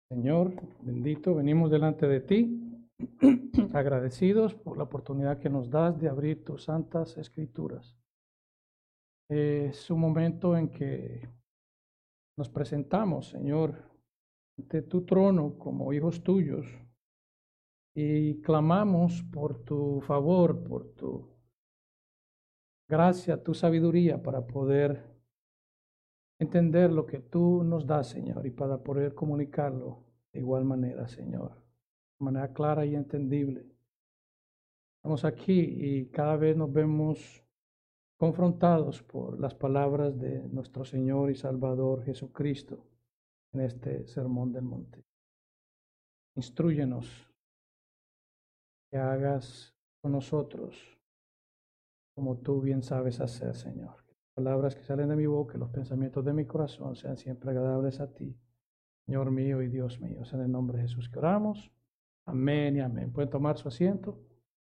Señor, bendito, venimos delante de ti, agradecidos por la oportunidad que nos das de abrir tus santas escrituras. Es un momento en que nos presentamos, Señor, ante tu trono como hijos tuyos y clamamos por tu favor, por tu gracia, tu sabiduría para poder entender lo que tú nos das, Señor, y para poder comunicarlo de igual manera, Señor, de manera clara y entendible. Estamos aquí y cada vez nos vemos confrontados por las palabras de nuestro Señor y Salvador Jesucristo en este Sermón del Monte. Instrúyenos, que hagas con nosotros como tú bien sabes hacer, Señor. Que las palabras que salen de mi boca y los pensamientos de mi corazón sean siempre agradables a ti, Señor mío y Dios mío. Es en el nombre de Jesús que oramos. Amén y amén. ¿Pueden tomar su asiento?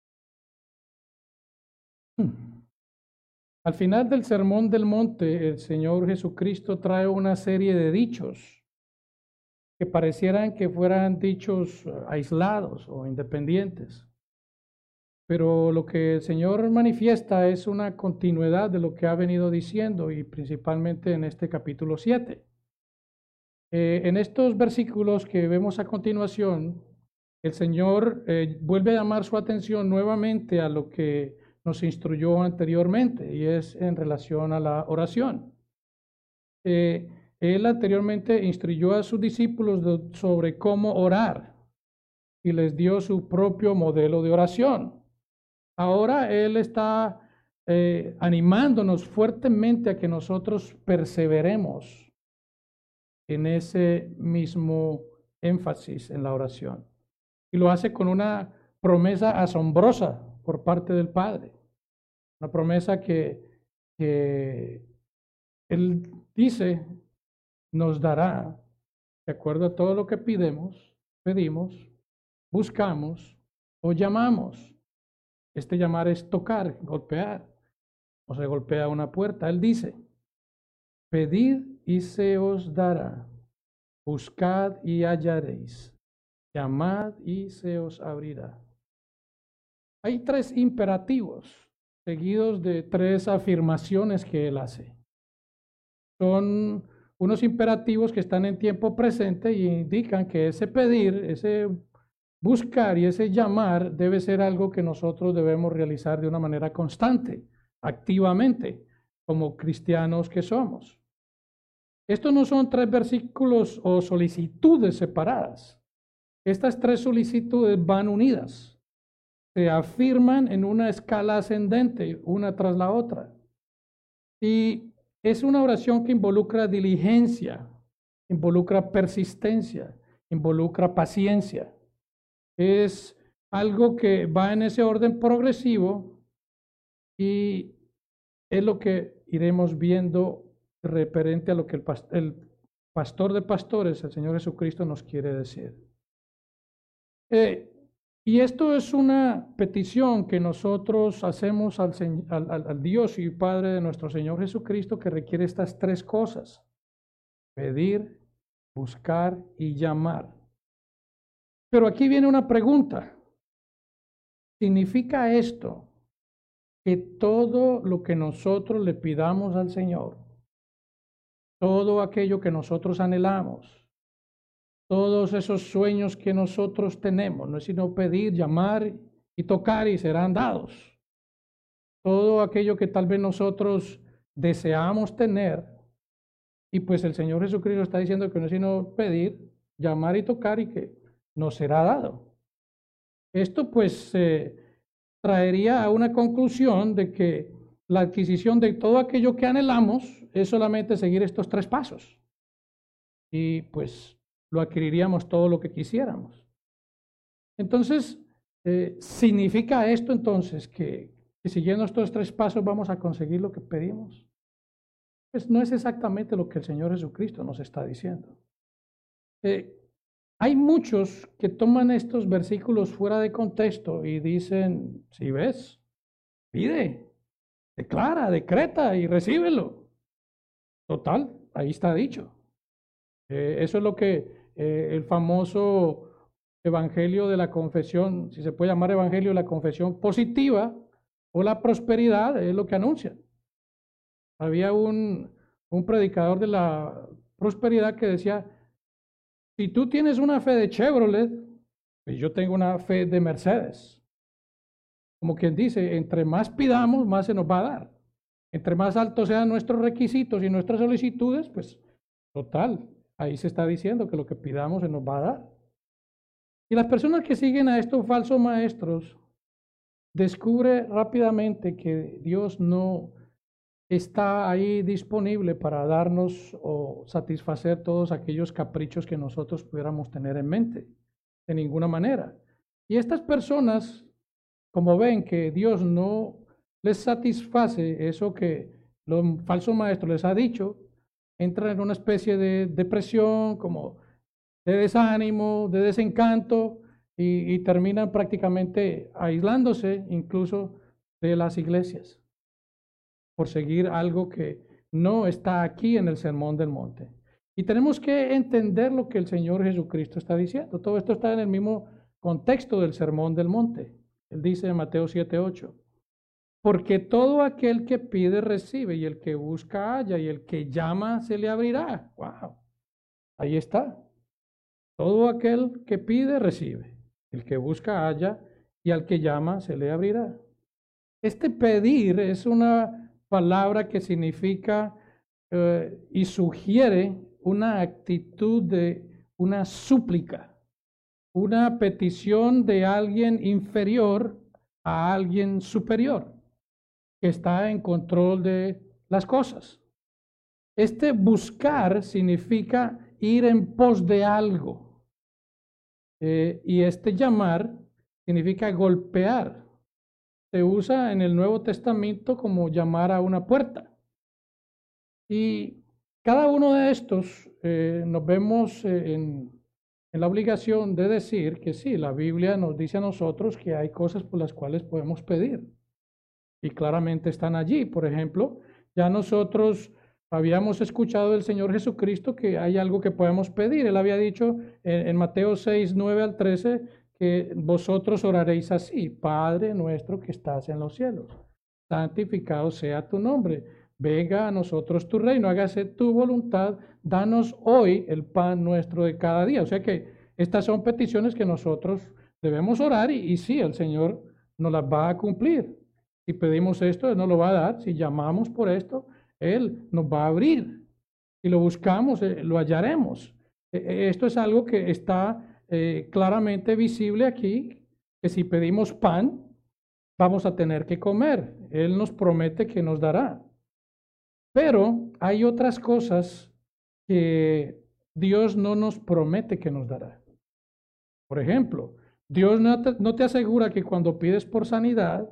Al final del Sermón del Monte, el Señor Jesucristo trae una serie de dichos que parecieran que fueran dichos aislados o independientes. Pero lo que el Señor manifiesta es una continuidad de lo que ha venido diciendo y principalmente en este capítulo 7. En estos versículos que vemos a continuación, el Señor vuelve a llamar su atención nuevamente a lo que nos instruyó anteriormente y es en relación a la oración. Él anteriormente instruyó a sus discípulos sobre cómo orar y les dio su propio modelo de oración. Ahora Él está animándonos fuertemente a que nosotros perseveremos en ese mismo énfasis en la oración. Y lo hace con una promesa asombrosa por parte del Padre. Una promesa que Él dice nos dará, de acuerdo a todo lo que pedimos, buscamos o llamamos. Este llamar es tocar, golpear, o se golpea una puerta. Él dice, pedid y se os dará, buscad y hallaréis, llamad y se os abrirá. Hay tres imperativos seguidos de tres afirmaciones que él hace. Son unos imperativos que están en tiempo presente y indican que ese pedir, ese buscar y ese llamar debe ser algo que nosotros debemos realizar de una manera constante, activamente, como cristianos que somos. Estos no son tres versículos o solicitudes separadas. Estas tres solicitudes van unidas. Se afirman en una escala ascendente, una tras la otra. Y es una oración que involucra diligencia, involucra persistencia, involucra paciencia. Es algo que va en ese orden progresivo y es lo que iremos viendo referente a lo que el pastor de pastores, el Señor Jesucristo, nos quiere decir. Y esto es una petición que nosotros hacemos al Dios y Padre de nuestro Señor Jesucristo, que requiere estas tres cosas: pedir, buscar y llamar. Pero aquí viene una pregunta. ¿Significa esto que todo lo que nosotros le pidamos al Señor, todo aquello que nosotros anhelamos, todos esos sueños que nosotros tenemos, no es sino pedir, llamar y tocar y serán dados? Todo aquello que tal vez nosotros deseamos tener, y pues el Señor Jesucristo está diciendo que no es sino pedir, llamar y tocar y que nos será dado. Esto pues traería a una conclusión de que la adquisición de todo aquello que anhelamos es solamente seguir estos tres pasos. Y pues lo adquiriríamos todo lo que quisiéramos. Entonces, ¿significa esto entonces que siguiendo estos tres pasos vamos a conseguir lo que pedimos? Pues no es exactamente lo que el Señor Jesucristo nos está diciendo. Hay muchos que toman estos versículos fuera de contexto y dicen, si ves, pide, declara, decreta y recíbelo. Total, ahí está dicho. Eso es lo que el famoso evangelio de la confesión, si se puede llamar evangelio de la confesión positiva o la prosperidad, es lo que anuncian. Había un predicador de la prosperidad que decía, si tú tienes una fe de Chevrolet, pues yo tengo una fe de Mercedes. Como quien dice, entre más pidamos, más se nos va a dar. Entre más altos sean nuestros requisitos y nuestras solicitudes, pues total, ahí se está diciendo que lo que pidamos se nos va a dar. Y las personas que siguen a estos falsos maestros descubre rápidamente que Dios no está ahí disponible para darnos o satisfacer todos aquellos caprichos que nosotros pudiéramos tener en mente, de ninguna manera. Y estas personas, como ven que Dios no les satisface eso que los falsos maestros les ha dicho, entran en una especie de depresión, como de desánimo, de desencanto, y terminan prácticamente aislándose incluso de las iglesias por seguir algo que no está aquí en el Sermón del Monte. Y tenemos que entender lo que el Señor Jesucristo está diciendo. Todo esto está en el mismo contexto del Sermón del Monte. Él dice en Mateo 7:8, porque todo aquel que pide recibe, y el que busca halla, y el que llama se le abrirá. ¡Wow! Ahí está. Todo aquel que pide recibe, el que busca halla, y al que llama se le abrirá. Este pedir es una palabra que significa y sugiere una actitud de una súplica, una petición de alguien inferior a alguien superior, que está en control de las cosas. Este buscar significa ir en pos de algo. Y este llamar significa golpear. Se usa en el Nuevo Testamento como llamar a una puerta. Y cada uno de estos nos vemos en la obligación de decir que sí, la Biblia nos dice a nosotros que hay cosas por las cuales podemos pedir. Y claramente están allí. Por ejemplo, ya nosotros habíamos escuchado del Señor Jesucristo que hay algo que podemos pedir. Él había dicho en Mateo 6, 9 al 13, que vosotros oraréis así: Padre nuestro que estás en los cielos, santificado sea tu nombre, venga a nosotros tu reino, hágase tu voluntad, danos hoy el pan nuestro de cada día. O sea que estas son peticiones que nosotros debemos orar y sí, el Señor nos las va a cumplir. Si pedimos esto, Él nos lo va a dar. Si llamamos por esto, Él nos va a abrir. Si lo buscamos, lo hallaremos. Esto es algo que está claramente visible aquí, que si pedimos pan, vamos a tener que comer. Él nos promete que nos dará. Pero hay otras cosas que Dios no nos promete que nos dará. Por ejemplo, Dios no te asegura que cuando pides por sanidad,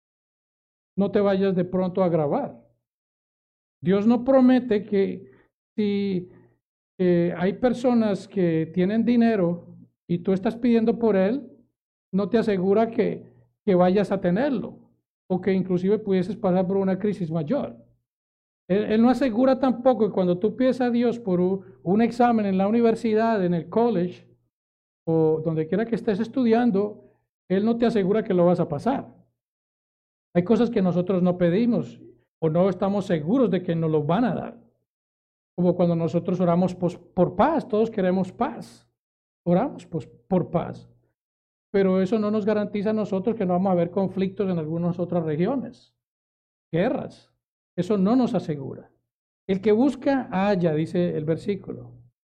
no te vayas de pronto a agravar. Dios no promete que si hay personas que tienen dinero y tú estás pidiendo por él, no te asegura que vayas a tenerlo o que inclusive pudieses pasar por una crisis mayor. Él no asegura tampoco que cuando tú pides a Dios por un examen en la universidad, en el college o donde quiera que estés estudiando, Él no te asegura que lo vas a pasar. Hay cosas que nosotros no pedimos o no estamos seguros de que nos lo van a dar. Como cuando nosotros oramos por paz, todos queremos paz. Oramos por paz. Pero eso no nos garantiza a nosotros que no vamos a haber conflictos en algunas otras regiones, guerras. Eso no nos asegura. El que busca, halla, dice el versículo.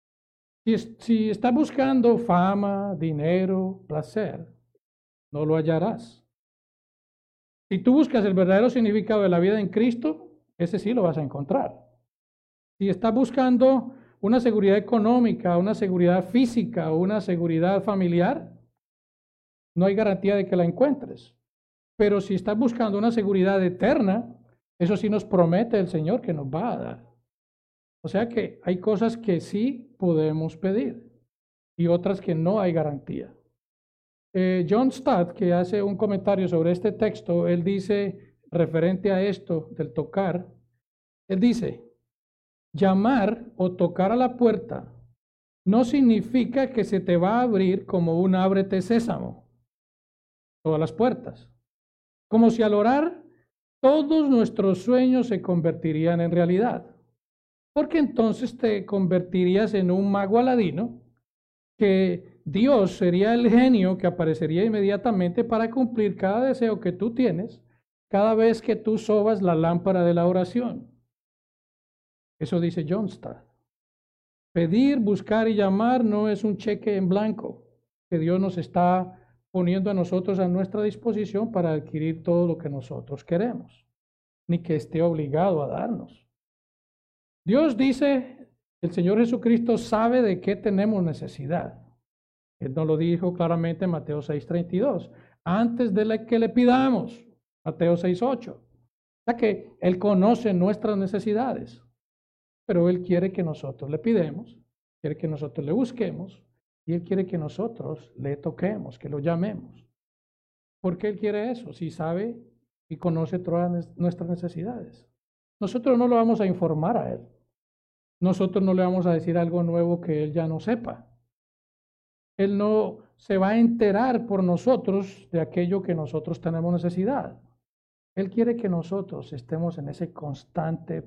Si estás buscando fama, dinero, placer, no lo hallarás. Si tú buscas el verdadero significado de la vida en Cristo, ese sí lo vas a encontrar. Si estás buscando una seguridad económica, una seguridad física o una seguridad familiar, no hay garantía de que la encuentres. Pero si estás buscando una seguridad eterna, eso sí nos promete el Señor que nos va a dar. O sea que hay cosas que sí podemos pedir y otras que no hay garantía. John Stott, que hace un comentario sobre este texto, él dice, referente a esto del tocar, él dice, llamar o tocar a la puerta no significa que se te va a abrir como un ábrete sésamo, todas las puertas. Como si al orar todos nuestros sueños se convertirían en realidad. Porque entonces te convertirías en un mago aladino, que Dios sería el genio que aparecería inmediatamente para cumplir cada deseo que tú tienes cada vez que tú sobas la lámpara de la oración. Eso dice John Stott. Pedir, buscar y llamar no es un cheque en blanco que Dios nos está poniendo a nosotros a nuestra disposición para adquirir todo lo que nosotros queremos, ni que esté obligado a darnos. Dios dice, el Señor Jesucristo sabe de qué tenemos necesidad. Él nos lo dijo claramente en Mateo 6:32, antes de que le pidamos, Mateo 6:8. O sea que Él conoce nuestras necesidades, pero Él quiere que nosotros le pidamos, quiere que nosotros le busquemos, y Él quiere que nosotros le toquemos, que lo llamemos. ¿Por qué Él quiere eso? Si sabe y conoce todas nuestras necesidades. Nosotros no lo vamos a informar a Él. Nosotros no le vamos a decir algo nuevo que Él ya no sepa. Él no se va a enterar por nosotros de aquello que nosotros tenemos necesidad. Él quiere que nosotros estemos en ese constante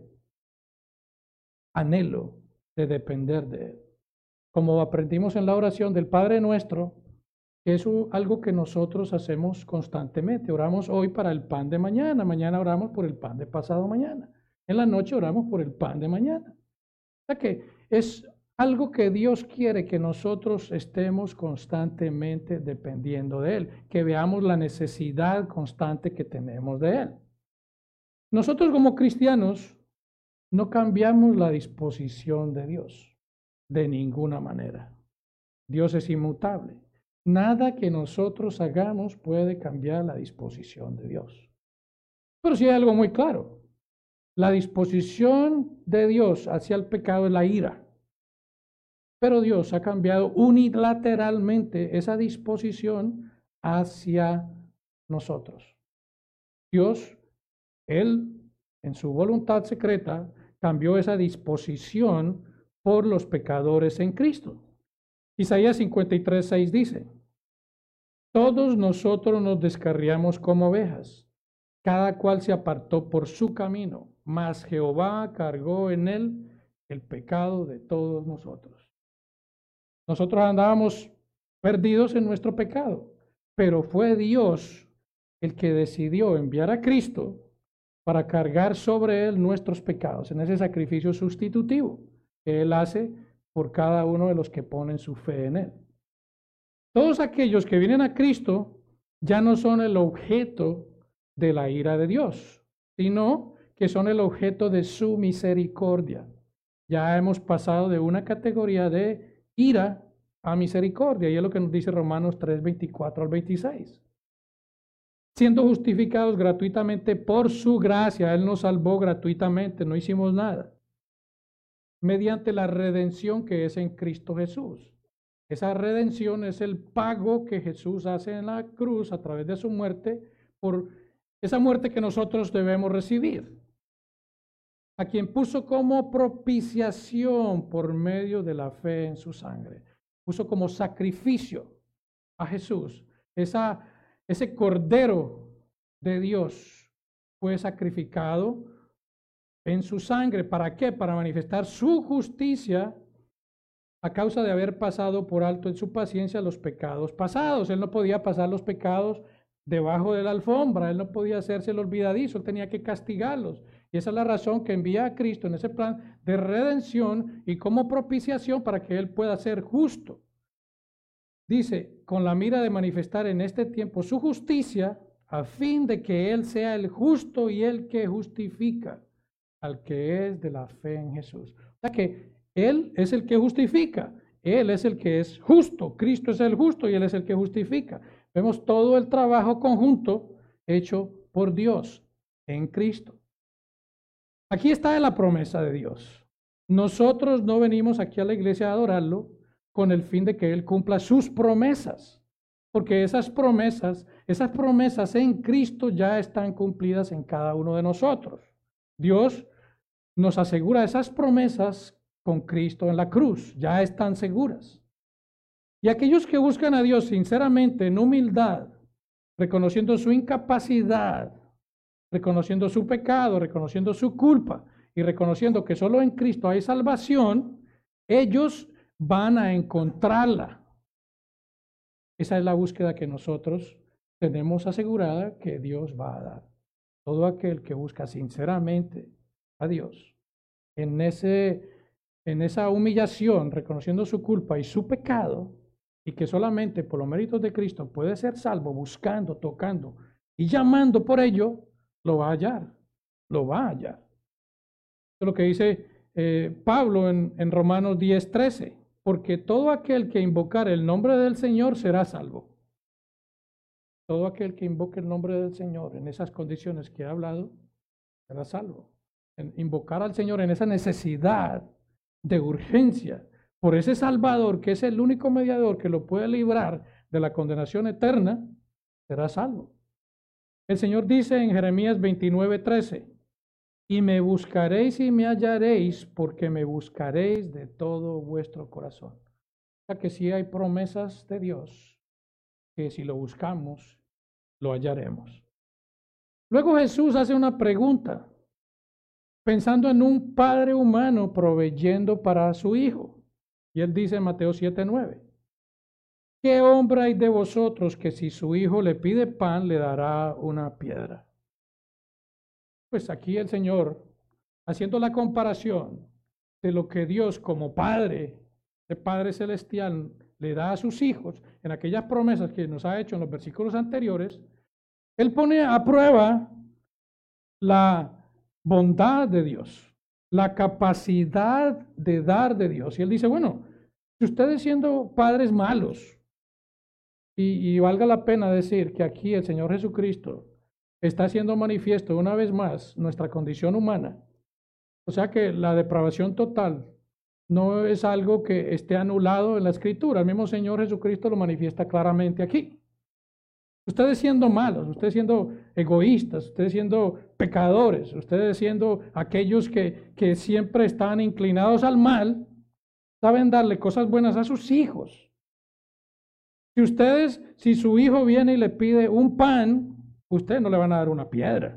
anhelo de depender de Él. Como aprendimos en la oración del Padre Nuestro, que es algo que nosotros hacemos constantemente. Oramos hoy para el pan de mañana, mañana oramos por el pan de pasado mañana, en la noche oramos por el pan de mañana. O sea que es algo que Dios quiere que nosotros estemos constantemente dependiendo de Él, que veamos la necesidad constante que tenemos de Él. Nosotros como cristianos no cambiamos la disposición de Dios de ninguna manera. Dios es inmutable. Nada que nosotros hagamos puede cambiar la disposición de Dios. Pero sí hay algo muy claro. La disposición de Dios hacia el pecado es la ira. Pero Dios ha cambiado unilateralmente esa disposición hacia nosotros. Dios, Él, en su voluntad secreta, cambió esa disposición por los pecadores en Cristo. Isaías 53:6 dice, todos nosotros nos descarriamos como ovejas, cada cual se apartó por su camino, mas Jehová cargó en él el pecado de todos nosotros. Nosotros andábamos perdidos en nuestro pecado, pero fue Dios el que decidió enviar a Cristo para cargar sobre él nuestros pecados, en ese sacrificio sustitutivo que Él hace por cada uno de los que ponen su fe en Él. Todos aquellos que vienen a Cristo ya no son el objeto de la ira de Dios, sino que son el objeto de su misericordia. Ya hemos pasado de una categoría de ira a misericordia, y es lo que nos dice Romanos 3:24 al 26. Siendo justificados gratuitamente por su gracia, Él nos salvó gratuitamente, no hicimos nada, mediante la redención que es en Cristo Jesús. Esa redención es el pago que Jesús hace en la cruz a través de su muerte, por esa muerte que nosotros debemos recibir. A quien puso como propiciación por medio de la fe en su sangre. Puso como sacrificio a Jesús. Ese Cordero de Dios fue sacrificado en su sangre. ¿Para qué? Para manifestar su justicia a causa de haber pasado por alto en su paciencia los pecados pasados. Él no podía pasar los pecados debajo de la alfombra, Él no podía hacerse el olvidadizo, Él tenía que castigarlos. Y esa es la razón que envía a Cristo en ese plan de redención y como propiciación para que Él pueda ser justo. Dice, con la mira de manifestar en este tiempo su justicia, a fin de que Él sea el justo y el que justifica al que es de la fe en Jesús. O sea que Él es el que justifica, Él es el que es justo, Cristo es el justo y Él es el que justifica. Vemos todo el trabajo conjunto hecho por Dios en Cristo. Aquí está la promesa de Dios. Nosotros no venimos aquí a la iglesia a adorarlo con el fin de que Él cumpla sus promesas, porque esas promesas en Cristo ya están cumplidas en cada uno de nosotros. Dios nos asegura esas promesas con Cristo en la cruz, ya están seguras. Y aquellos que buscan a Dios sinceramente, en humildad, reconociendo su incapacidad, reconociendo su pecado, reconociendo su culpa y reconociendo que solo en Cristo hay salvación, ellos van a encontrarla. Esa es la búsqueda que nosotros tenemos asegurada que Dios va a dar. Todo aquel que busca sinceramente a Dios, en esa humillación, reconociendo su culpa y su pecado, y que solamente por los méritos de Cristo puede ser salvo, buscando, tocando y llamando por ello, lo va a hallar, lo va a hallar. Eso es lo que dice Pablo en Romanos 10:13, porque todo aquel que invocar el nombre del Señor será salvo. Todo aquel que invoque el nombre del Señor en esas condiciones que he hablado, será salvo. En invocar al Señor en esa necesidad de urgencia por ese Salvador, que es el único mediador que lo puede librar de la condenación eterna, será salvo. El Señor dice en Jeremías 29:13, y me buscaréis y me hallaréis, porque me buscaréis de todo vuestro corazón. O sea que sí hay promesas de Dios, que si lo buscamos, lo hallaremos. Luego Jesús hace una pregunta, pensando en un padre humano proveyendo para su hijo. Y él dice en Mateo 7:9, ¿qué hombre hay de vosotros que si su hijo le pide pan, le dará una piedra? Pues aquí el Señor, haciendo la comparación de lo que Dios como Padre, de Padre Celestial, le da a sus hijos, en aquellas promesas que nos ha hecho en los versículos anteriores, Él pone a prueba la bondad de Dios, la capacidad de dar de Dios. Y Él dice, bueno, si ustedes siendo padres malos, y valga la pena decir que aquí el Señor Jesucristo está haciendo manifiesto una vez más nuestra condición humana. O sea que la depravación total no es algo que esté anulado en la Escritura. El mismo Señor Jesucristo lo manifiesta claramente aquí. Ustedes siendo malos, ustedes siendo egoístas, ustedes siendo pecadores, ustedes siendo aquellos que siempre están inclinados al mal, saben darle cosas buenas a sus hijos. Si su hijo viene y le pide un pan, ustedes no le van a dar una piedra,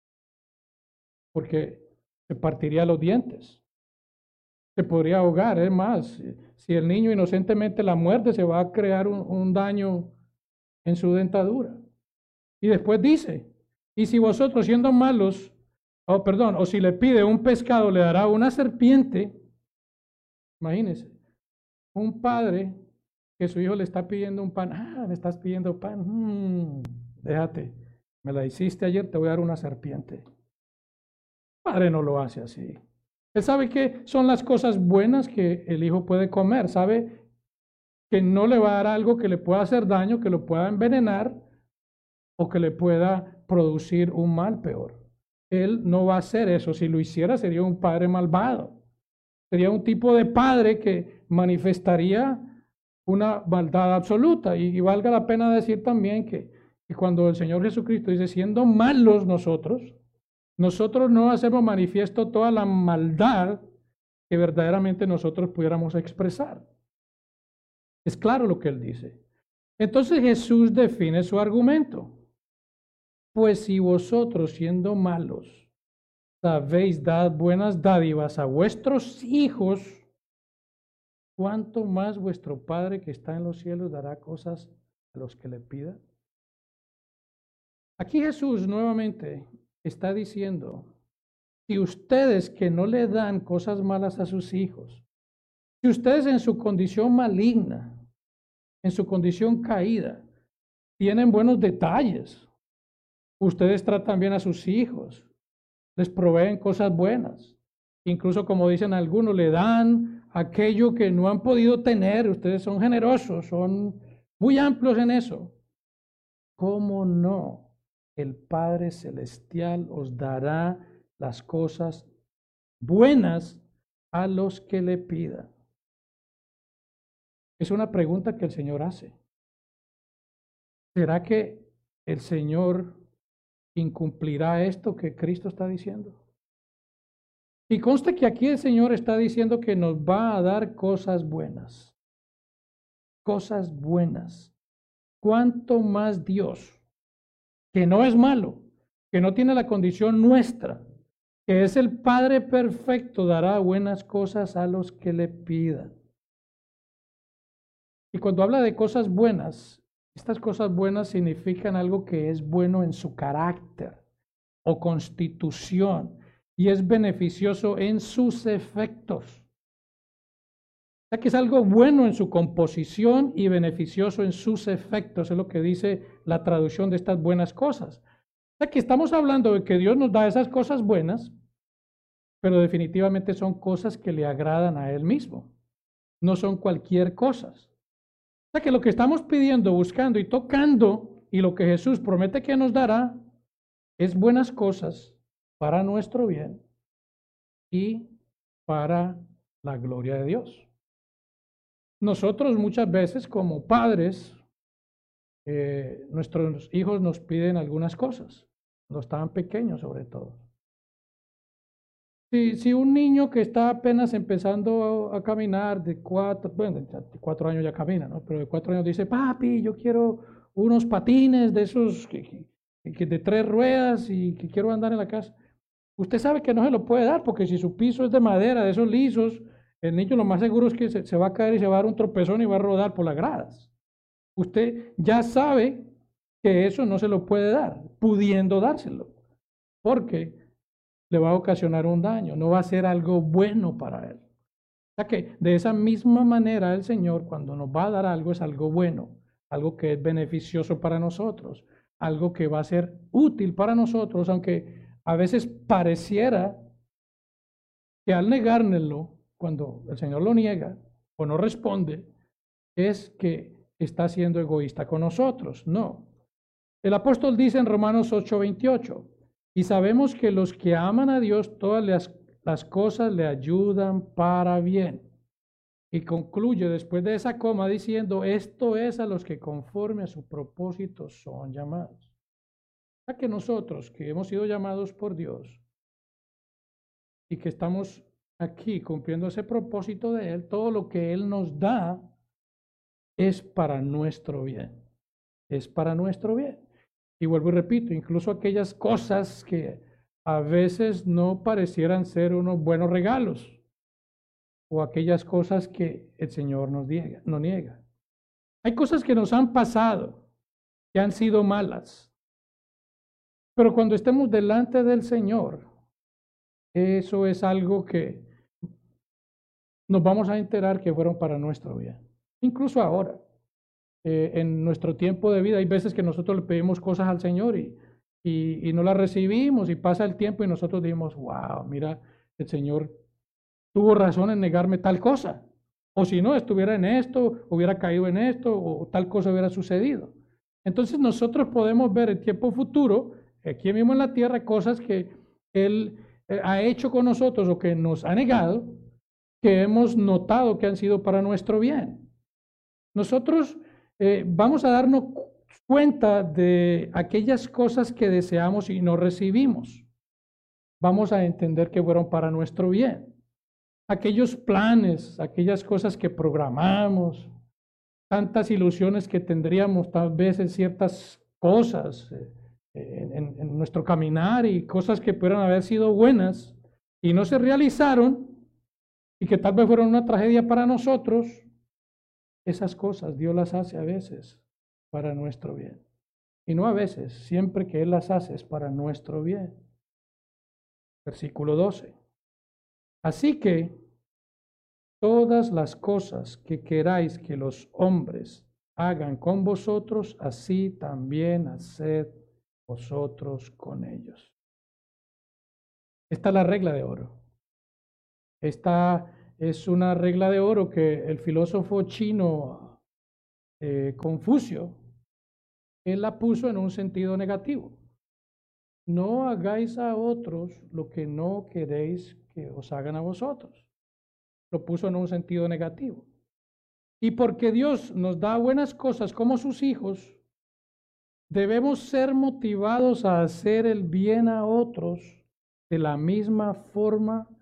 porque se partiría los dientes. Se podría ahogar, es más, si el niño inocentemente la muerde, se va a crear un daño en su dentadura. Y después dice, y si vosotros siendo malos, o si le pide un pescado, le dará una serpiente. Imagínense, un padre que su hijo le está pidiendo un pan, me estás pidiendo pan, déjate, me la hiciste ayer, te voy a dar una serpiente. El padre no lo hace así. Él sabe que son las cosas buenas que el hijo puede comer, sabe que no le va a dar algo que le pueda hacer daño, que lo pueda envenenar o que le pueda producir un mal peor. Él no va a hacer eso. Si lo hiciera, sería un padre malvado. Sería un tipo de padre que manifestaría una maldad absoluta. Y valga la pena decir también que cuando el Señor Jesucristo dice, siendo malos nosotros no hacemos manifiesto toda la maldad que verdaderamente nosotros pudiéramos expresar. Es claro lo que Él dice. Entonces Jesús define su argumento. Pues si vosotros siendo malos sabéis dar buenas dádivas a vuestros hijos, ¿cuánto más vuestro Padre que está en los cielos dará cosas a los que le pidan? Aquí Jesús nuevamente está diciendo, si ustedes que no le dan cosas malas a sus hijos, si ustedes en su condición maligna, en su condición caída, tienen buenos detalles, ustedes tratan bien a sus hijos, les proveen cosas buenas, incluso como dicen algunos, le dan aquello que no han podido tener, ustedes son generosos, son muy amplios en eso. ¿Cómo no? El Padre Celestial os dará las cosas buenas a los que le pidan. Es una pregunta que el Señor hace. ¿Será que el Señor incumplirá esto que Cristo está diciendo? Y conste que aquí el Señor está diciendo que nos va a dar cosas buenas. Cosas buenas. ¿Cuánto más Dios, que no es malo, que no tiene la condición nuestra, que es el Padre perfecto, dará buenas cosas a los que le pidan? Y cuando habla de cosas buenas, estas cosas buenas significan algo que es bueno en su carácter o constitución y es beneficioso en sus efectos. O sea que es algo bueno en su composición y beneficioso en sus efectos, es lo que dice la traducción de estas buenas cosas. O sea que estamos hablando de que Dios nos da esas cosas buenas, pero definitivamente son cosas que le agradan a Él mismo, no son cualquier cosa. O sea que lo que estamos pidiendo, buscando y tocando, y lo que Jesús promete que nos dará, es buenas cosas para nuestro bien y para la gloria de Dios. Nosotros muchas veces como padres, nuestros hijos nos piden algunas cosas, cuando estaban pequeños sobre todo. Si un niño que está apenas empezando a caminar de 4, bueno, de 4 años ya camina, ¿no? Pero de 4 años dice, papi, yo quiero unos patines de esos que de 3 ruedas y que quiero andar en la casa. Usted sabe que no se lo puede dar porque si su piso es de madera, de esos lisos, el niño lo más seguro es que se va a caer y se va a dar un tropezón y va a rodar por las gradas. Usted ya sabe que eso no se lo puede dar, pudiendo dárselo, porque le va a ocasionar un daño, no va a ser algo bueno para él. O sea que de esa misma manera el Señor cuando nos va a dar algo es algo bueno, algo que es beneficioso para nosotros, algo que va a ser útil para nosotros, aunque a veces pareciera que al negárnoslo, cuando el Señor lo niega o no responde, es que está siendo egoísta con nosotros. No. El apóstol dice en Romanos 8:28, y sabemos que los que aman a Dios, todas las cosas le ayudan para bien. Y concluye después de esa coma diciendo, esto es a los que conforme a su propósito son llamados. O sea que nosotros que hemos sido llamados por Dios y que estamos aquí cumpliendo ese propósito de Él, todo lo que Él nos da es para nuestro bien. Es para nuestro bien. Y vuelvo y repito, incluso aquellas cosas que a veces no parecieran ser unos buenos regalos, o aquellas cosas que el Señor nos niega. Hay cosas que nos han pasado, que han sido malas, pero cuando estemos delante del Señor, eso es algo que nos vamos a enterar que fueron para nuestro bien. Incluso ahora, en nuestro tiempo de vida, hay veces que nosotros le pedimos cosas al Señor y no las recibimos y pasa el tiempo y nosotros decimos, wow, mira, el Señor tuvo razón en negarme tal cosa. O si no, estuviera en esto, hubiera caído en esto, o tal cosa hubiera sucedido. Entonces nosotros podemos ver en tiempo futuro, aquí mismo en la tierra, cosas que Él ha hecho con nosotros o que nos ha negado, que hemos notado que han sido para nuestro bien. Nosotros vamos a darnos cuenta de aquellas cosas que deseamos y no recibimos. Vamos a entender que fueron para nuestro bien. Aquellos planes, aquellas cosas que programamos, tantas ilusiones que tendríamos tal vez en ciertas cosas en nuestro caminar y cosas que pudieran haber sido buenas y no se realizaron y que tal vez fueron una tragedia para nosotros, esas cosas Dios las hace a veces para nuestro bien. Y no a veces, siempre que Él las hace es para nuestro bien. Versículo 12. Así que todas las cosas que queráis que los hombres hagan con vosotros, así también haced vosotros con ellos. Esta es la regla de oro. Esta es una regla de oro que el filósofo chino Confucio, él la puso en un sentido negativo. No hagáis a otros lo que no queréis que os hagan a vosotros. Lo puso en un sentido negativo. Y porque Dios nos da buenas cosas como sus hijos, debemos ser motivados a hacer el bien a otros de la misma forma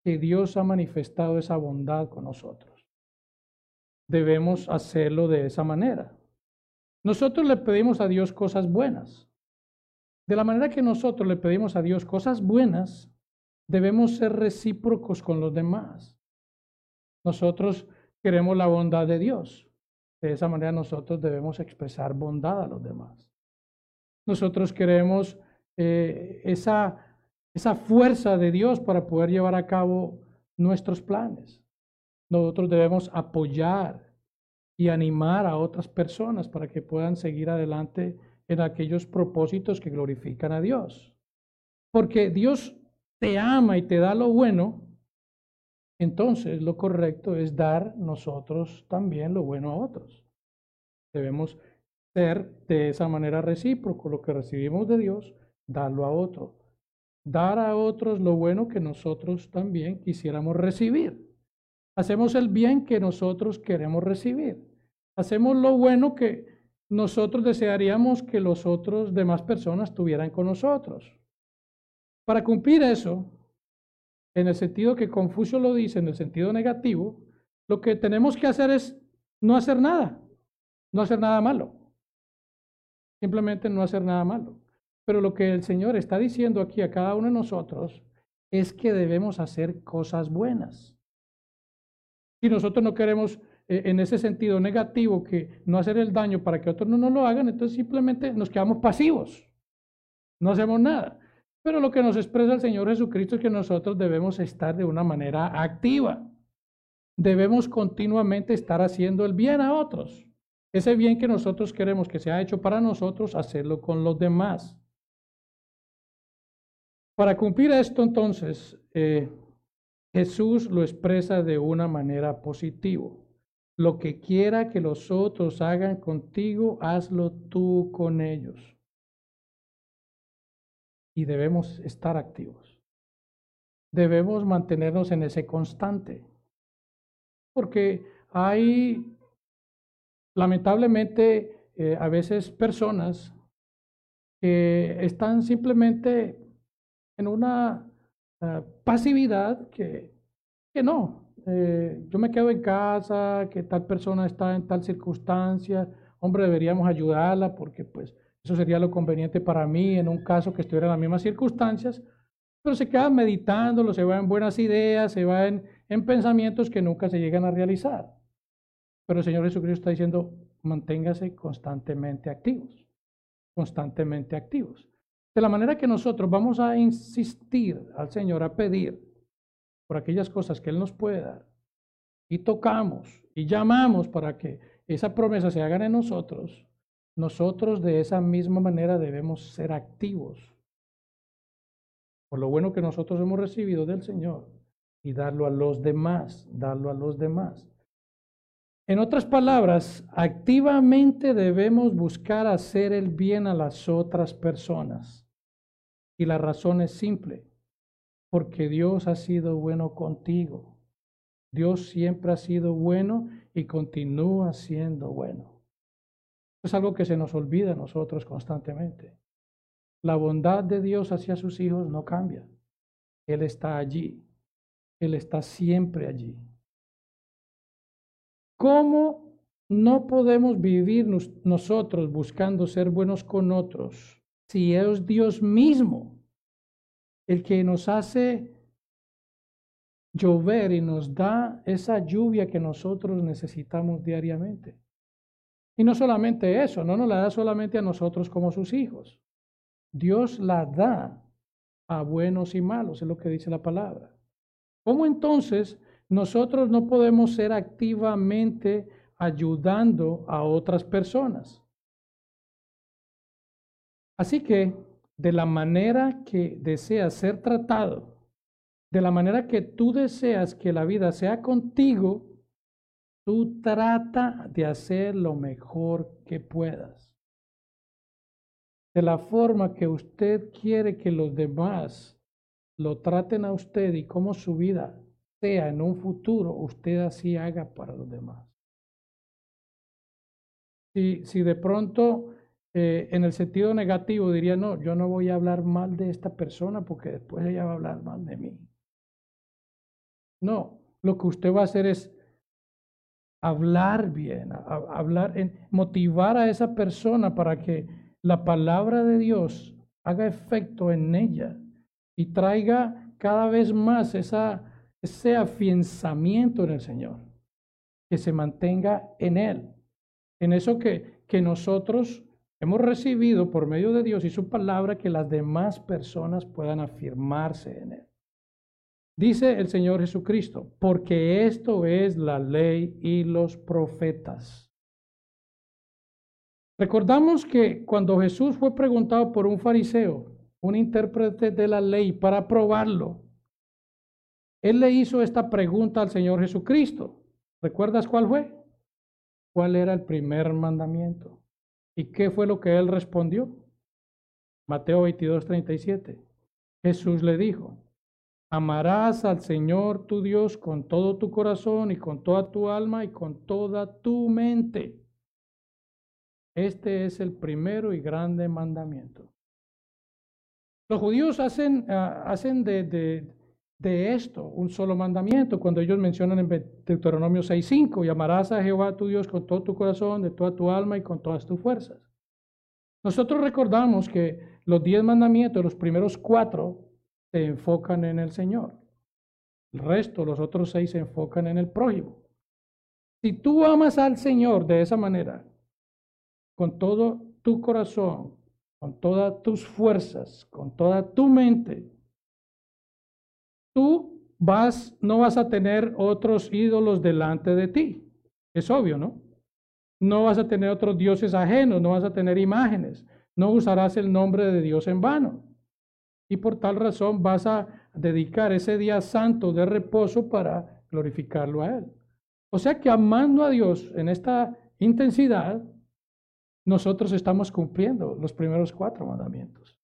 que Dios ha manifestado esa bondad con nosotros. Debemos hacerlo de esa manera. Nosotros le pedimos a Dios cosas buenas. De la manera que nosotros le pedimos a Dios cosas buenas, debemos ser recíprocos con los demás. Nosotros queremos la bondad de Dios. De esa manera nosotros debemos expresar bondad a los demás. Nosotros queremos esa fuerza de Dios para poder llevar a cabo nuestros planes. Nosotros debemos apoyar y animar a otras personas para que puedan seguir adelante en aquellos propósitos que glorifican a Dios. Porque Dios te ama y te da lo bueno, entonces lo correcto es dar nosotros también lo bueno a otros. Debemos ser de esa manera recíproco. Lo que recibimos de Dios, darlo a otro. Dar a otros lo bueno que nosotros también quisiéramos recibir. Hacemos el bien que nosotros queremos recibir. Hacemos lo bueno que nosotros desearíamos que los otros demás personas tuvieran con nosotros. Para cumplir eso, en el sentido que Confucio lo dice, en el sentido negativo, lo que tenemos que hacer es no hacer nada malo. Simplemente no hacer nada malo. Pero lo que el Señor está diciendo aquí a cada uno de nosotros es que debemos hacer cosas buenas. Si nosotros no queremos, en ese sentido negativo, que no hacer el daño para que otros no nos lo hagan, entonces simplemente nos quedamos pasivos. No hacemos nada. Pero lo que nos expresa el Señor Jesucristo es que nosotros debemos estar de una manera activa. Debemos continuamente estar haciendo el bien a otros. Ese bien que nosotros queremos que sea hecho para nosotros, hacerlo con los demás. Para cumplir esto, entonces, Jesús lo expresa de una manera positiva. Lo que quiera que los otros hagan contigo, hazlo tú con ellos. Y debemos estar activos. Debemos mantenernos en ese constante. Porque hay, lamentablemente, a veces personas que están simplemente en una pasividad que no. Yo me quedo en casa, que tal persona está en tal circunstancia, hombre, deberíamos ayudarla porque pues eso sería lo conveniente para mí en un caso que estuviera en las mismas circunstancias, pero se quedan meditándolo, se va en buenas ideas, se va en pensamientos que nunca se llegan a realizar. Pero el Señor Jesucristo está diciendo, manténgase constantemente activos, constantemente activos. De la manera que nosotros vamos a insistir al Señor a pedir por aquellas cosas que Él nos puede dar, y tocamos y llamamos para que esa promesa se haga en nosotros, nosotros de esa misma manera debemos ser activos por lo bueno que nosotros hemos recibido del Señor y darlo a los demás, darlo a los demás. En otras palabras, activamente debemos buscar hacer el bien a las otras personas. Y la razón es simple, porque Dios ha sido bueno contigo. Dios siempre ha sido bueno y continúa siendo bueno. Es algo que se nos olvida a nosotros constantemente. La bondad de Dios hacia sus hijos no cambia. Él está allí. Él está siempre allí. ¿Cómo no podemos vivir nosotros buscando ser buenos con otros si es Dios mismo el que nos hace llover y nos da esa lluvia que nosotros necesitamos diariamente? Y no solamente eso, no nos la da solamente a nosotros como sus hijos. Dios la da a buenos y malos, es lo que dice la palabra. ¿Cómo entonces nosotros no podemos ser activamente ayudando a otras personas? Así que, de la manera que deseas ser tratado, de la manera que tú deseas que la vida sea contigo, tú trata de hacer lo mejor que puedas. De la forma que usted quiere que los demás lo traten a usted y cómo su vida sea en un futuro, usted así haga para los demás. Si de pronto en el sentido negativo diría, no, yo no voy a hablar mal de esta persona porque después ella va a hablar mal de mí. No, lo que usted va a hacer es hablar bien, motivar a esa persona para que la palabra de Dios haga efecto en ella y traiga cada vez más ese afianzamiento en el Señor, que se mantenga en Él, en eso que nosotros hemos recibido por medio de Dios y su palabra, que las demás personas puedan afirmarse en Él. Dice el Señor Jesucristo, porque esto es la ley y los profetas. Recordamos que cuando Jesús fue preguntado por un fariseo, un intérprete de la ley, para probarlo, él le hizo esta pregunta al Señor Jesucristo. ¿Recuerdas cuál fue? ¿Cuál era el primer mandamiento? ¿Y qué fue lo que él respondió? Mateo 22:37. Jesús le dijo, amarás al Señor tu Dios con todo tu corazón y con toda tu alma y con toda tu mente. Este es el primero y grande mandamiento. Los judíos hacen de esto un solo mandamiento cuando ellos mencionan en Deuteronomio 6:5, y amarás a Jehová tu Dios con todo tu corazón, de toda tu alma y con todas tus fuerzas. Nosotros recordamos que los 10 mandamientos, los primeros 4, se enfocan en el Señor. El resto, los otros 6, se enfocan en el prójimo. Si tú amas al Señor de esa manera, con todo tu corazón, con todas tus fuerzas, con toda tu mente, tú no vas a tener otros ídolos delante de ti. Es obvio, ¿no? No vas a tener otros dioses ajenos, no vas a tener imágenes, no usarás el nombre de Dios en vano. Y por tal razón vas a dedicar ese día santo de reposo para glorificarlo a Él. O sea que amando a Dios en esta intensidad, nosotros estamos cumpliendo los primeros 4 mandamientos.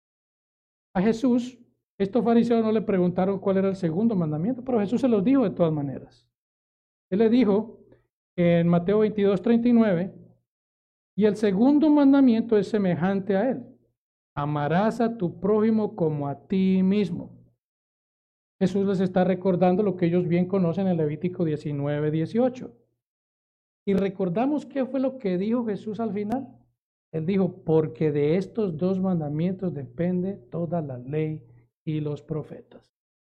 A Jesús, estos fariseos no le preguntaron cuál era el segundo mandamiento, pero Jesús se los dijo de todas maneras. Él le dijo en Mateo 22:39, y el segundo mandamiento es semejante a él. Amarás a tu prójimo como a ti mismo. Jesús les está recordando lo que ellos bien conocen en Levítico 19:18. Y recordamos qué fue lo que dijo Jesús al final. Él dijo, porque de estos 2 mandamientos depende toda la ley y los profetas.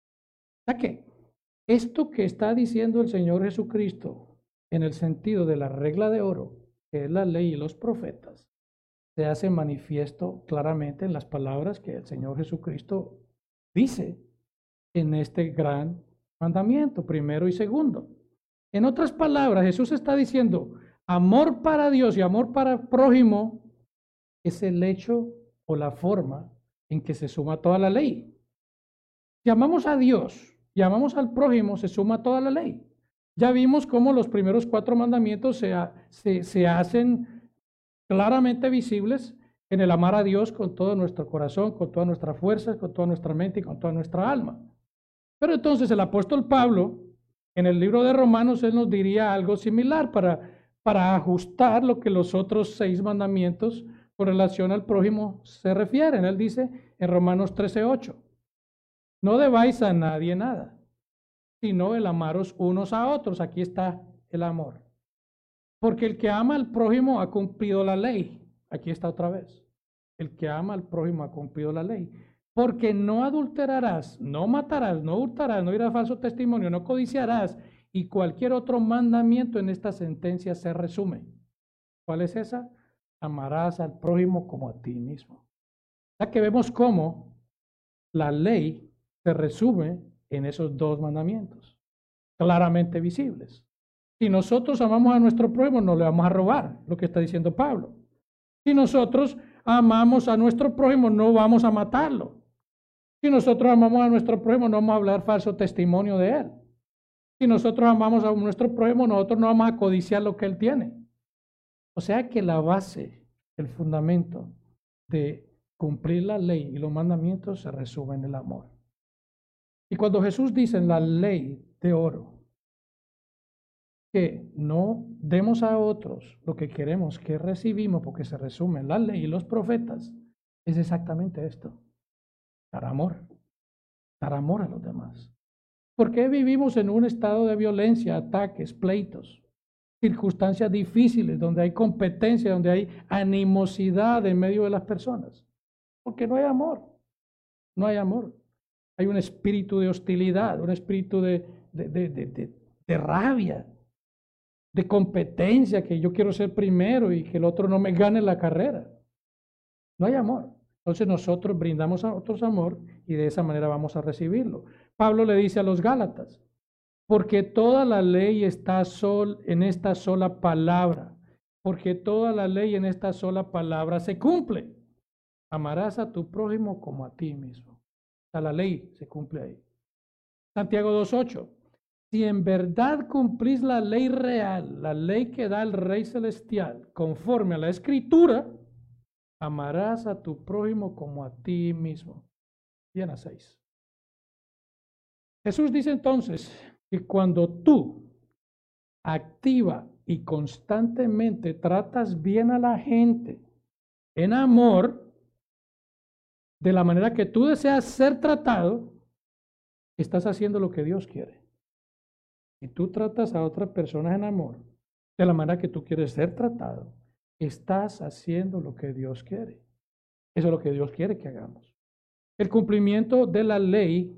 ¿A qué? Esto que está diciendo el Señor Jesucristo en el sentido de la regla de oro, que es la ley y los profetas, se hace manifiesto claramente en las palabras que el Señor Jesucristo dice en este gran mandamiento, primero y segundo. En otras palabras, Jesús está diciendo, amor para Dios y amor para el prójimo es el hecho o la forma en que se suma toda la ley. Si amamos a Dios y amamos al prójimo, se suma toda la ley. Ya vimos cómo los primeros 4 mandamientos se hacen claramente visibles en el amar a Dios con todo nuestro corazón, con todas nuestras fuerzas, con toda nuestra mente y con toda nuestra alma. Pero entonces el apóstol Pablo, en el libro de Romanos, él nos diría algo similar para ajustar lo que los otros 6 mandamientos con relación al prójimo se refieren. Él dice en Romanos 13:8, no debáis a nadie nada, sino el amaros unos a otros. Aquí está el amor. Porque el que ama al prójimo ha cumplido la ley. Aquí está otra vez. El que ama al prójimo ha cumplido la ley. Porque no adulterarás, no matarás, no hurtarás, no irás falso testimonio, no codiciarás, y cualquier otro mandamiento en esta sentencia se resume. ¿Cuál es esa? Amarás al prójimo como a ti mismo. Ya que vemos cómo la ley se resume en esos 2 mandamientos, claramente visibles. Si nosotros amamos a nuestro prójimo, no le vamos a robar, lo que está diciendo Pablo. Si nosotros amamos a nuestro prójimo, no vamos a matarlo. Si nosotros amamos a nuestro prójimo, no vamos a hablar falso testimonio de él. Si nosotros amamos a nuestro prójimo, nosotros no vamos a codiciar lo que él tiene. O sea que la base, el fundamento de cumplir la ley y los mandamientos se resume en el amor. Y cuando Jesús dice en la ley de oro que no demos a otros lo que queremos que recibimos, porque se resume en la ley y los profetas, es exactamente esto: dar amor a los demás. ¿Por qué vivimos en un estado de violencia, ataques, pleitos, circunstancias difíciles, donde hay competencia, donde hay animosidad en medio de las personas? Porque no hay amor, no hay amor. Hay un espíritu de hostilidad, un espíritu de rabia, de competencia, que yo quiero ser primero y que el otro no me gane la carrera. No hay amor. Entonces nosotros brindamos a otros amor y de esa manera vamos a recibirlo. Pablo le dice a los Gálatas, porque toda la ley está en esta sola palabra, porque toda la ley en esta sola palabra se cumple. Amarás a tu prójimo como a ti mismo. O sea, la ley se cumple ahí. Santiago 2:8. Si en verdad cumplís la ley real, la ley que da el Rey Celestial, conforme a la Escritura, amarás a tu prójimo como a ti mismo. Bien a 6. Jesús dice entonces que cuando tú activa y constantemente tratas bien a la gente en amor, de la manera que tú deseas ser tratado, estás haciendo lo que Dios quiere. Si tú tratas a otras personas en amor, de la manera que tú quieres ser tratado, estás haciendo lo que Dios quiere. Eso es lo que Dios quiere que hagamos. El cumplimiento de la ley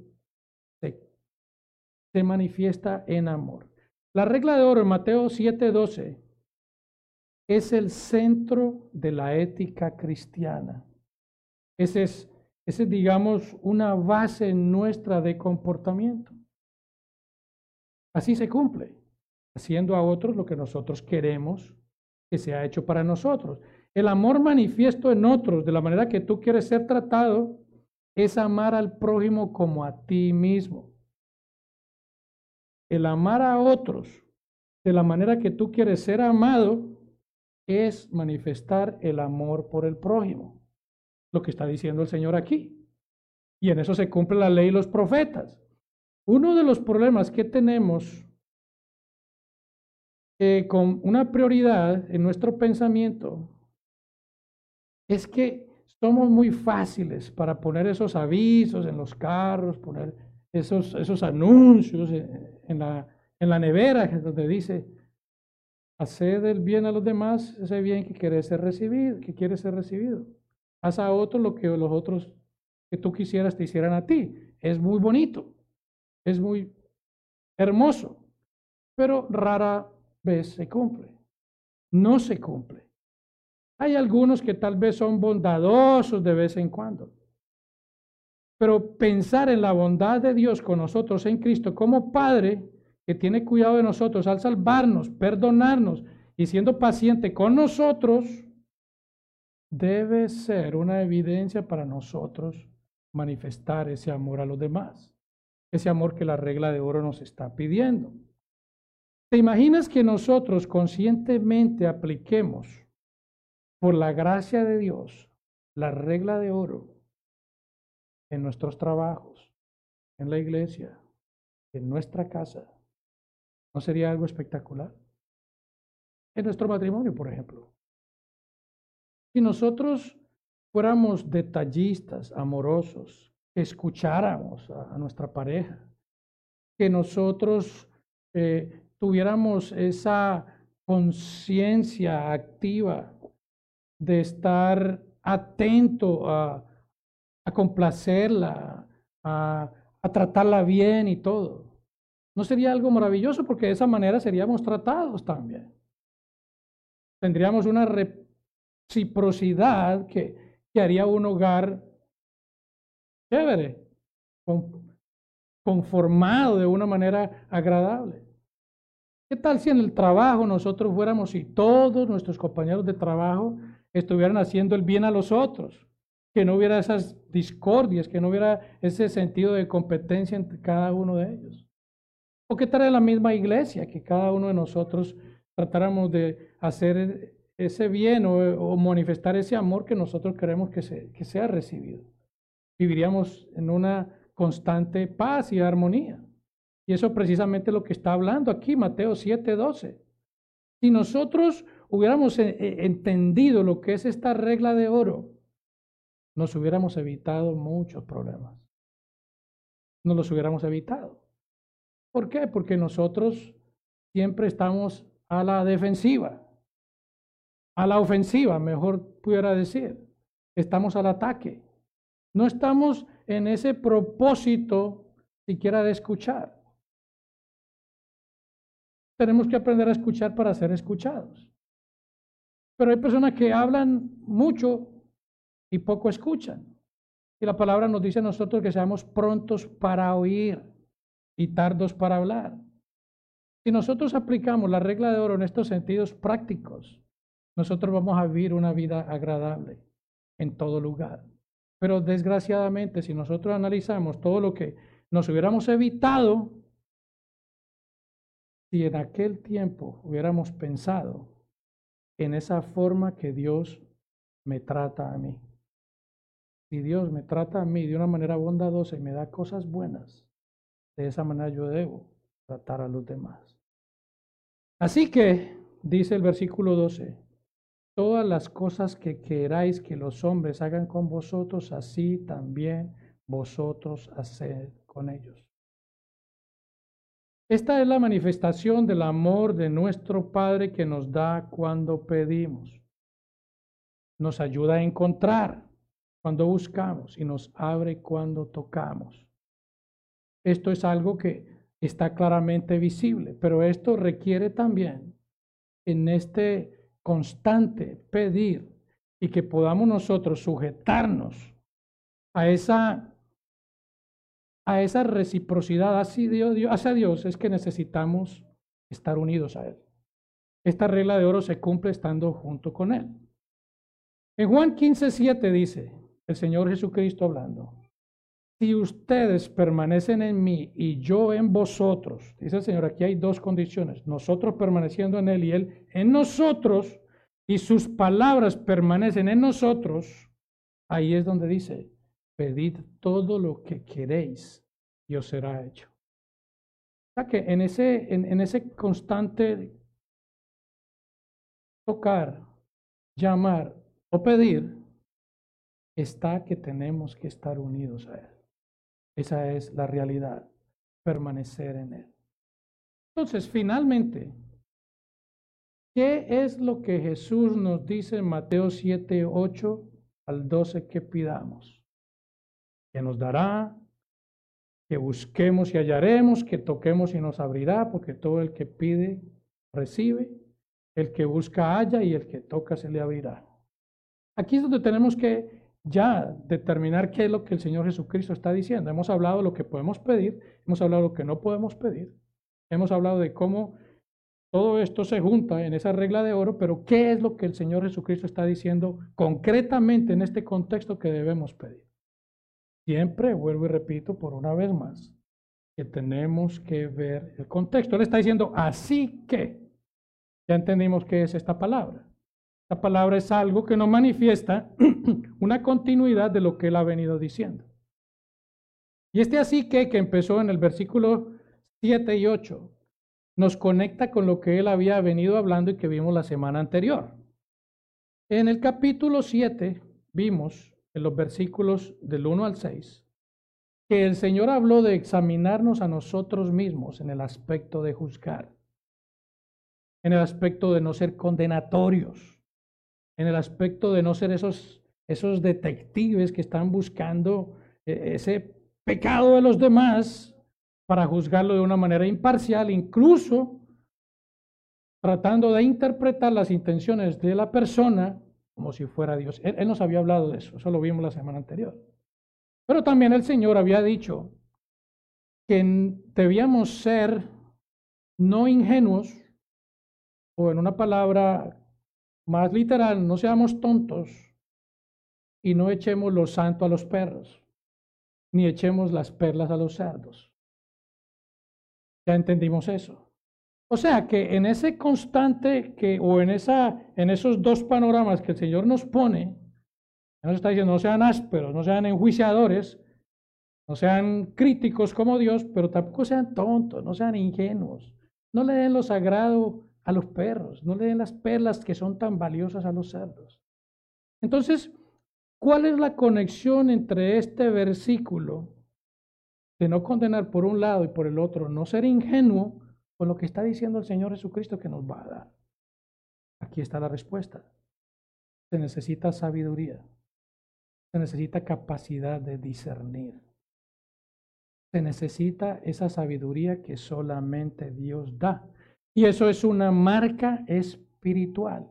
se manifiesta en amor. La regla de oro en Mateo 7:12 es el centro de la ética cristiana. Ese es, digamos, una base nuestra de comportamiento. Así se cumple, haciendo a otros lo que nosotros queremos que sea hecho para nosotros. El amor manifiesto en otros, de la manera que tú quieres ser tratado, es amar al prójimo como a ti mismo. El amar a otros de la manera que tú quieres ser amado es manifestar el amor por el prójimo. Lo que está diciendo el Señor aquí. Y en eso se cumple la ley y los profetas. Uno de los problemas que tenemos con una prioridad en nuestro pensamiento es que somos muy fáciles para poner esos avisos en los carros, poner esos anuncios en la nevera, donde dice, haced el bien a los demás, ese bien que quiere ser recibido. Haz a otros lo que los otros que tú quisieras te hicieran a ti. Es muy bonito, es muy hermoso, pero rara vez se cumple. No se cumple. Hay algunos que tal vez son bondadosos de vez en cuando, pero pensar en la bondad de Dios con nosotros en Cristo como Padre que tiene cuidado de nosotros al salvarnos, perdonarnos y siendo paciente con nosotros, debe ser una evidencia para nosotros manifestar ese amor a los demás, ese amor que la regla de oro nos está pidiendo. ¿Te imaginas que nosotros conscientemente apliquemos por la gracia de Dios la regla de oro en nuestros trabajos, en la iglesia, en nuestra casa? ¿No sería algo espectacular? En nuestro matrimonio, por ejemplo. Si nosotros fuéramos detallistas, amorosos, que escucháramos a nuestra pareja, que nosotros tuviéramos esa conciencia activa de estar atento a complacerla, a tratarla bien y todo. ¿No sería algo maravilloso? Porque de esa manera seríamos tratados también. Tendríamos una reciprocidad que haría un hogar chévere, conformado de una manera agradable. ¿Qué tal si en el trabajo nosotros fuéramos y todos nuestros compañeros de trabajo estuvieran haciendo el bien a los otros? Que no hubiera esas discordias, que no hubiera ese sentido de competencia entre cada uno de ellos. ¿O qué tal en la misma iglesia, que cada uno de nosotros tratáramos de hacer ese bien o manifestar ese amor que nosotros queremos que sea recibido? Viviríamos en una constante paz y armonía. Y eso precisamente es lo que está hablando aquí Mateo 7:12. Si nosotros hubiéramos entendido lo que es esta regla de oro, nos hubiéramos evitado muchos problemas. Nos los hubiéramos evitado. ¿Por qué? Porque nosotros siempre estamos a la defensiva, a la ofensiva, mejor pudiera decir. Estamos al ataque. No estamos en ese propósito siquiera de escuchar. Tenemos que aprender a escuchar para ser escuchados. Pero hay personas que hablan mucho y poco escuchan. Y la palabra nos dice a nosotros que seamos prontos para oír y tardos para hablar. Si nosotros aplicamos la regla de oro en estos sentidos prácticos, nosotros vamos a vivir una vida agradable en todo lugar. Pero desgraciadamente, si nosotros analizamos todo lo que nos hubiéramos evitado, si en aquel tiempo hubiéramos pensado en esa forma que Dios me trata a mí. Si Dios me trata a mí de una manera bondadosa y me da cosas buenas, de esa manera yo debo tratar a los demás. Así que, dice el versículo 12, todas las cosas que queráis que los hombres hagan con vosotros, así también vosotros haced con ellos. Esta es la manifestación del amor de nuestro Padre que nos da cuando pedimos. Nos ayuda a encontrar cuando buscamos y nos abre cuando tocamos. Esto es algo que está claramente visible, pero esto requiere también en este constante pedir y que podamos nosotros sujetarnos a esa reciprocidad hacia Dios, es que necesitamos estar unidos a Él. Esta regla de oro se cumple estando junto con Él. En Juan 15:7 dice el Señor Jesucristo hablando, si ustedes permanecen en mí y yo en vosotros, dice el Señor, aquí hay dos condiciones, nosotros permaneciendo en Él y Él en nosotros, y sus palabras permanecen en nosotros, ahí es donde dice, pedid todo lo que queréis y os será hecho. O sea que en ese constante tocar, llamar o pedir, está que tenemos que estar unidos a Él. Esa es la realidad, permanecer en Él. Entonces, finalmente, ¿qué es lo que Jesús nos dice en Mateo 7:8 al 12 que pidamos? Que nos dará, que busquemos y hallaremos, que toquemos y nos abrirá, porque todo el que pide, recibe, el que busca halla y el que toca se le abrirá. Aquí es donde tenemos que ya determinar qué es lo que el Señor Jesucristo está diciendo. Hemos hablado de lo que podemos pedir, hemos hablado de lo que no podemos pedir, hemos hablado de cómo todo esto se junta en esa regla de oro, pero ¿qué es lo que el Señor Jesucristo está diciendo concretamente en este contexto que debemos pedir? Siempre, vuelvo y repito por una vez más, que tenemos que ver el contexto. Él está diciendo, así que, ya entendimos qué es esta palabra. La palabra es algo que nos manifiesta una continuidad de lo que él ha venido diciendo. Y este así que empezó en el versículo 7 y 8, nos conecta con lo que él había venido hablando y que vimos la semana anterior. En el capítulo 7 vimos en los versículos del 1 al 6 que el Señor habló de examinarnos a nosotros mismos en el aspecto de juzgar, en el aspecto de no ser condenatorios, en el aspecto de no ser esos detectives que están buscando ese pecado de los demás para juzgarlo de una manera imparcial, incluso tratando de interpretar las intenciones de la persona como si fuera Dios. Él nos había hablado de eso lo vimos la semana anterior. Pero también el Señor había dicho que debíamos ser no ingenuos, o en una palabra más literal, no seamos tontos y no echemos lo santo a los perros, ni echemos las perlas a los cerdos. Ya entendimos eso. O sea que en ese constante en esos dos panoramas que el Señor nos pone, nos está diciendo no sean ásperos, no sean enjuiciadores, no sean críticos como Dios, pero tampoco sean tontos, no sean ingenuos. No le den lo sagrado a los perros, no le den las perlas que son tan valiosas a los cerdos. Entonces, ¿cuál es la conexión entre este versículo de no condenar por un lado y por el otro, no ser ingenuo con lo que está diciendo el Señor Jesucristo que nos va a dar. Aquí está la respuesta. Se necesita sabiduría, se necesita capacidad de discernir, se necesita esa sabiduría que solamente Dios da. Y eso es una marca espiritual,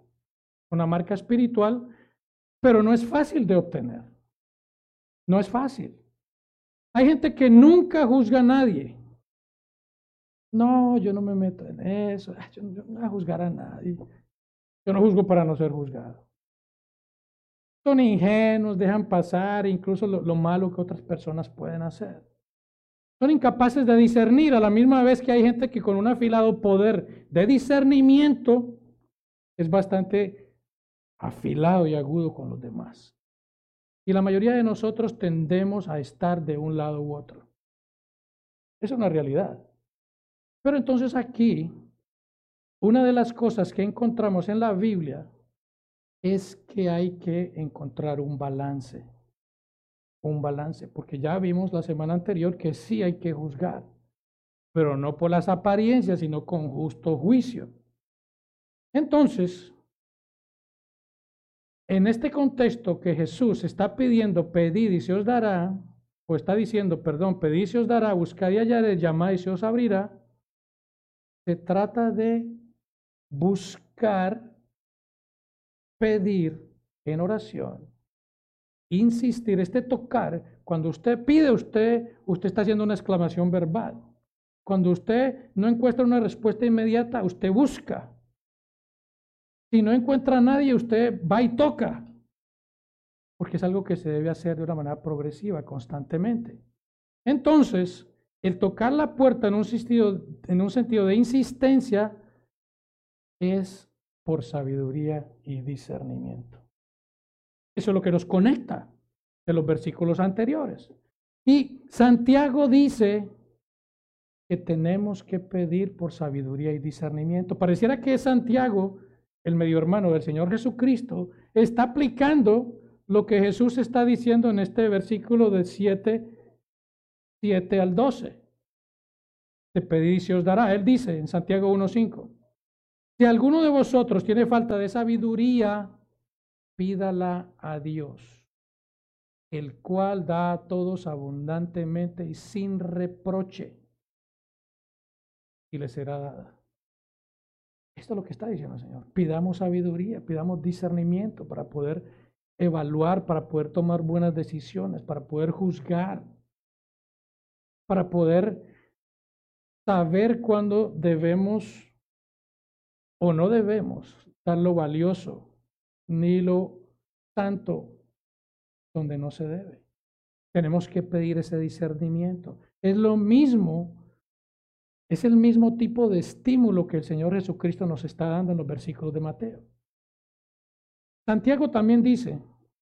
pero no es fácil de obtener. No es fácil. Hay gente que nunca juzga a nadie. No, yo no me meto en eso. Yo no voy a juzgar a nadie. Yo no juzgo para no ser juzgado. Son ingenuos, dejan pasar incluso lo malo que otras personas pueden hacer. Son incapaces de discernir a la misma vez que hay gente que con un afilado poder de discernimiento es bastante afilado y agudo con los demás. Y la mayoría de nosotros tendemos a estar de un lado u otro. Es una realidad. Pero entonces aquí, una de las cosas que encontramos en la Biblia es que hay que encontrar un balance, porque ya vimos la semana anterior que sí hay que juzgar, pero no por las apariencias, sino con justo juicio. Entonces, en este contexto que Jesús está pidiendo, pedid y se os dará, o está diciendo, perdón, pedid y se os dará, buscad y hallaréis, llamad y se os abrirá, se trata de buscar, pedir en oración, insistir, tocar. Cuando usted pide, usted está haciendo una exclamación verbal. Cuando usted no encuentra una respuesta inmediata, usted busca. Si no encuentra a nadie, usted va y toca, porque es algo que se debe hacer de una manera progresiva, constantemente. Entonces, el tocar la puerta en un sentido de insistencia es por sabiduría y discernimiento. Eso es lo que nos conecta de los versículos anteriores. Y Santiago dice que tenemos que pedir por sabiduría y discernimiento. Pareciera que Santiago, el medio hermano del Señor Jesucristo, está aplicando lo que Jesús está diciendo en este versículo de 7 al 12. Te pedid y se os dará. Él dice en Santiago 1:5, si alguno de vosotros tiene falta de sabiduría, pídala a Dios, el cual da a todos abundantemente y sin reproche, y le será dada. Esto es lo que está diciendo el Señor. Pidamos sabiduría, pidamos discernimiento para poder evaluar, para poder tomar buenas decisiones, para poder juzgar, para poder saber cuándo debemos o no debemos dar lo valioso, ni lo santo donde no se debe. Tenemos que pedir ese discernimiento. Es lo mismo, es el mismo tipo de estímulo que el Señor Jesucristo nos está dando en los versículos de Mateo. Santiago también dice,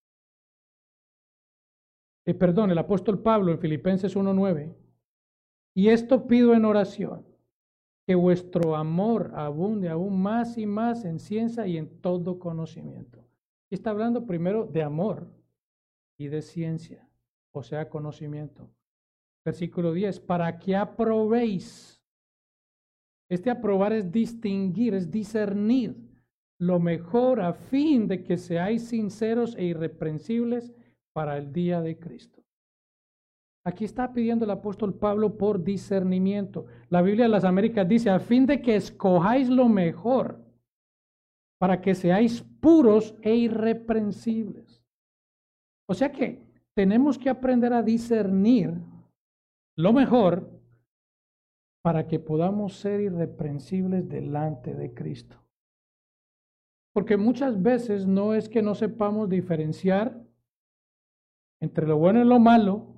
el apóstol Pablo en Filipenses 1:9, y esto pido en oración, que vuestro amor abunde aún más y más en ciencia y en todo conocimiento. Y está hablando primero de amor y de ciencia, o sea, conocimiento. Versículo 10, para que aprobéis. Aprobar es distinguir, es discernir lo mejor a fin de que seáis sinceros e irreprensibles para el día de Cristo. Aquí está pidiendo el apóstol Pablo por discernimiento. La Biblia de las Américas dice, a fin de que escojáis lo mejor, para que seáis puros e irreprensibles. O sea que tenemos que aprender a discernir lo mejor para que podamos ser irreprensibles delante de Cristo. Porque muchas veces no es que no sepamos diferenciar entre lo bueno y lo malo,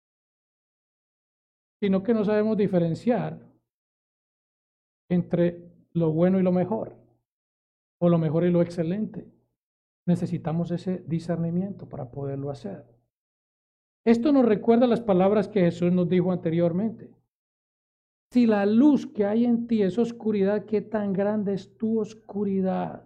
sino que no sabemos diferenciar entre lo bueno y lo mejor, o lo mejor y lo excelente. Necesitamos ese discernimiento para poderlo hacer. Esto nos recuerda las palabras que Jesús nos dijo anteriormente. Si la luz que hay en ti es oscuridad, ¿qué tan grande es tu oscuridad?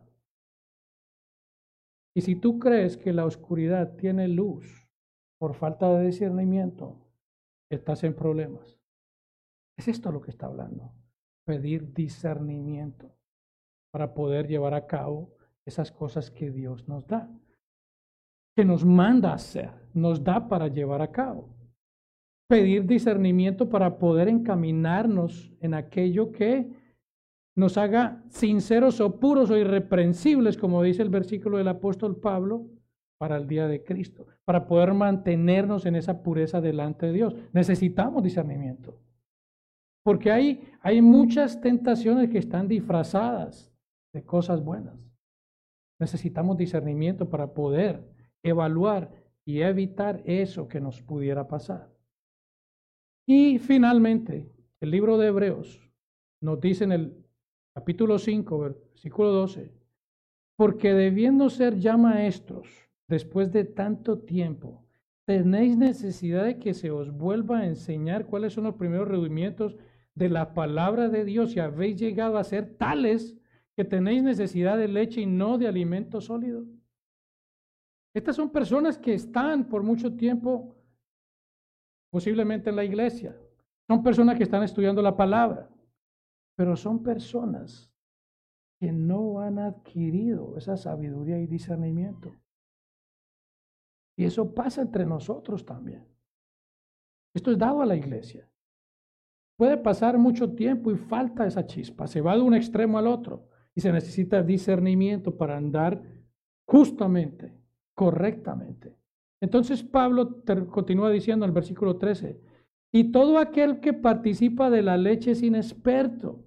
Y si tú crees que la oscuridad tiene luz por falta de discernimiento, estás en problemas. Es esto lo que está hablando. Pedir discernimiento para poder llevar a cabo esas cosas que Dios nos da, que nos manda a hacer, nos da para llevar a cabo. Pedir discernimiento para poder encaminarnos en aquello que nos haga sinceros o puros o irreprensibles, como dice el versículo del apóstol Pablo, para el día de Cristo, para poder mantenernos en esa pureza delante de Dios. Necesitamos discernimiento, porque hay muchas tentaciones que están disfrazadas de cosas buenas. Necesitamos discernimiento para poder evaluar y evitar eso que nos pudiera pasar. Y finalmente, el libro de Hebreos nos dice en el capítulo 5, versículo 12, porque debiendo ser ya maestros, después de tanto tiempo, tenéis necesidad de que se os vuelva a enseñar cuáles son los primeros rudimientos de la palabra de Dios y habéis llegado a ser tales que tenéis necesidad de leche y no de alimento sólido. Estas son personas que están por mucho tiempo posiblemente en la iglesia. Son personas que están estudiando la palabra, pero son personas que no han adquirido esa sabiduría y discernimiento. Y eso pasa entre nosotros también. Esto es dado a la iglesia. Puede pasar mucho tiempo y falta esa chispa. Se va de un extremo al otro y se necesita discernimiento para andar justamente, correctamente. Entonces Pablo continúa diciendo en el versículo 13, y todo aquel que participa de la leche es inexperto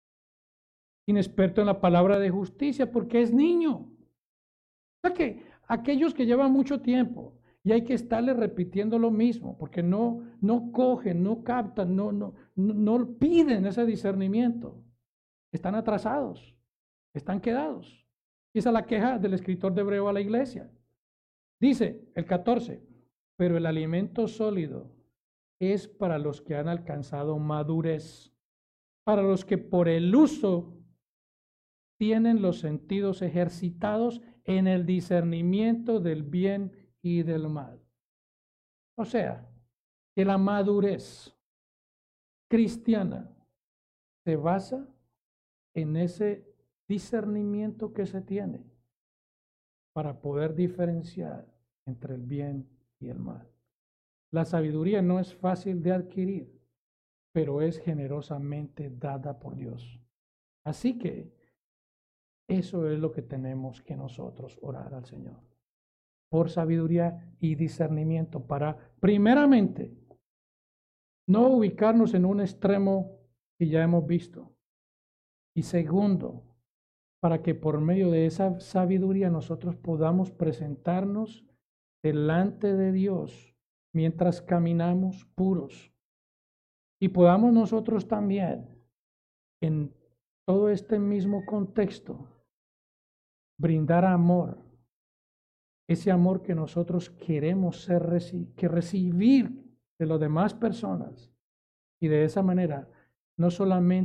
en la palabra de justicia porque es niño. O sea que aquellos que llevan mucho tiempo y hay que estarle repitiendo lo mismo porque no cogen, no captan, no piden ese discernimiento. Están atrasados, están quedados. Y esa es la queja del escritor de Hebreo a la iglesia. Dice el 14, pero el alimento sólido es para los que han alcanzado madurez, para los que por el uso tienen los sentidos ejercitados en el discernimiento del bien y del mal. O sea, que la madurez cristiana se basa en ese discernimiento que se tiene para poder diferenciar entre el bien y el mal. La sabiduría no es fácil de adquirir, pero es generosamente dada por Dios. Así que eso es lo que tenemos que nosotros orar al Señor. Por sabiduría y discernimiento para, primeramente, no ubicarnos en un extremo que ya hemos visto. Y segundo, para que por medio de esa sabiduría nosotros podamos presentarnos delante de Dios mientras caminamos puros. Y podamos nosotros también, en todo este mismo contexto, brindar amor, ese amor que nosotros queremos recibir de las demás personas. Y de esa manera, no solamente